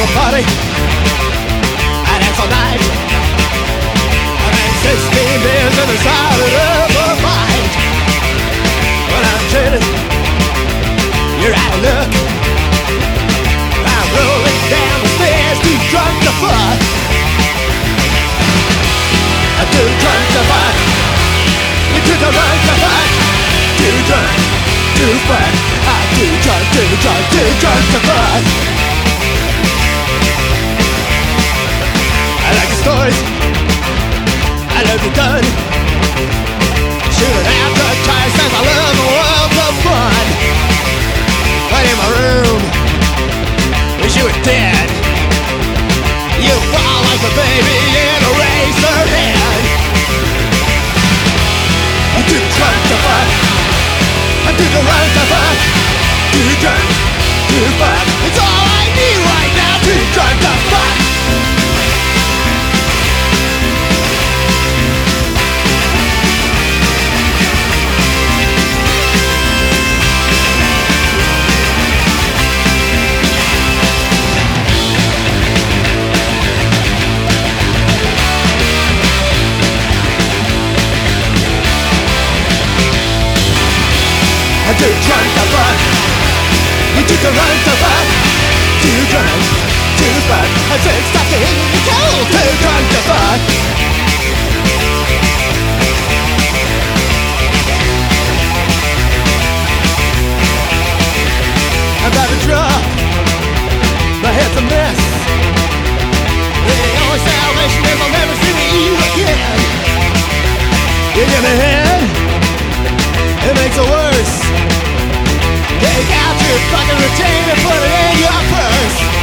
a party and it's all night. I had 16 beers and decided up a fight. When I'm trading, you're out of luck. I'm rolling down the stairs, too drunk to fuck. I'm too drunk to fuck. You're too drunk to fuck. Too drunk to fuck. I'm too drunk to fuck. I like the stories, I love the gun. Shooting appetites as I love the world of fun. But in my room, wish you were dead. You fall like a baby in a razor head. I'm too drunk to fuck. I'm too drunk to fuck. Too drunk to fuck. It's all I need right now. Too drunk to fuck. I'm too drunk to fuck. I'm too drunk to fuck. Too drunk to fuck. I said stop the heat and cold. Too drunk to fuck. I'm about to drop. My head's a mess. The only salvation is I'll never see you again. You give me head, it makes it worse. Take out your fucking routine and put it in your purse.